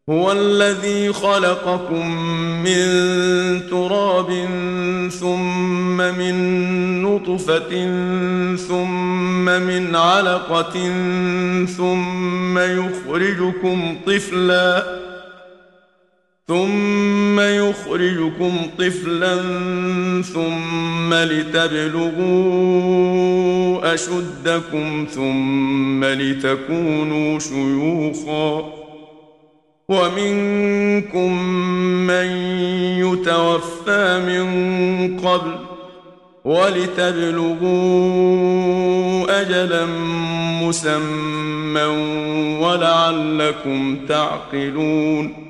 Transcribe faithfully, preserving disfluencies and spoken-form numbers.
هو الذي خلقكم من تراب ثم من نطفة ثم من علقة ثم يخرجكم طفلا ثم يخرجكم طفلا ثم لتبلغوا أشدكم ثم لتكونوا شيوخا ومنكم من يتوفى من قبل ولتبلغوا أجلا مسمى ولعلكم تعقلون